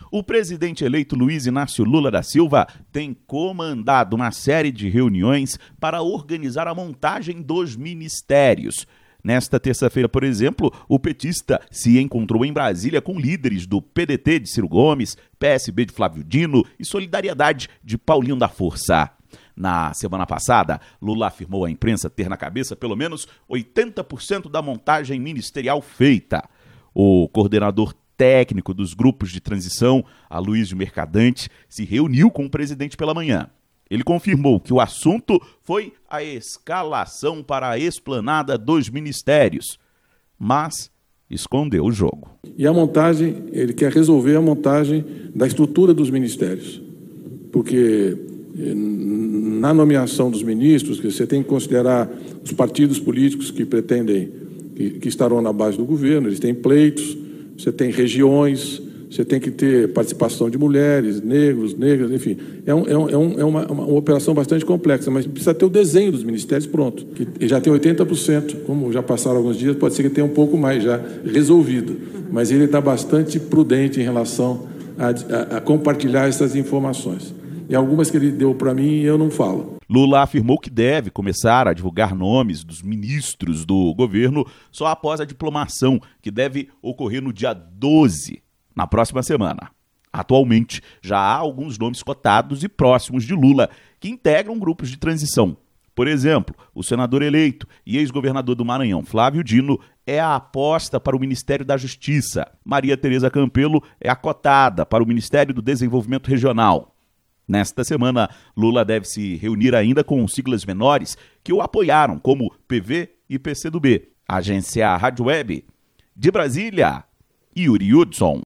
O presidente eleito Luiz Inácio Lula da Silva tem comandado uma série de reuniões para organizar a montagem dos ministérios. Nesta terça-feira, por exemplo, o petista se encontrou em Brasília com líderes do PDT de Ciro Gomes, PSB de Flávio Dino e Solidariedade de Paulinho da Força. Na semana passada, Lula afirmou à imprensa ter na cabeça pelo menos 80% da montagem ministerial feita. O coordenador técnico dos grupos de transição, Aloysio Mercadante, se reuniu com o presidente pela manhã. Ele confirmou que o assunto foi a escalação para a esplanada dos ministérios, mas escondeu o jogo. E a montagem, ele quer resolver a montagem da estrutura dos ministérios, porque na nomeação dos ministros, você tem que considerar os partidos políticos que pretendem, que estarão na base do governo, eles têm pleitos, você tem regiões, você tem que ter participação de mulheres, negros, negras, enfim. É uma operação bastante complexa, mas precisa ter o desenho dos ministérios pronto. Que já tem 80%, como já passaram alguns dias, pode ser que tenha um pouco mais já resolvido. Mas ele está bastante prudente em relação a compartilhar essas informações. E algumas que ele deu para mim eu não falo. Lula afirmou que deve começar a divulgar nomes dos ministros do governo só após a diplomação, que deve ocorrer no dia 12, na próxima semana. Atualmente, já há alguns nomes cotados e próximos de Lula que integram grupos de transição. Por exemplo, o senador eleito e ex-governador do Maranhão, Flávio Dino, é a aposta para o Ministério da Justiça. Maria Tereza Campelo é a cotada para o Ministério do Desenvolvimento Regional. Nesta semana, Lula deve se reunir ainda com siglas menores que o apoiaram, como PV e PCdoB. Agência Rádio Web. De Brasília, Yuri Hudson.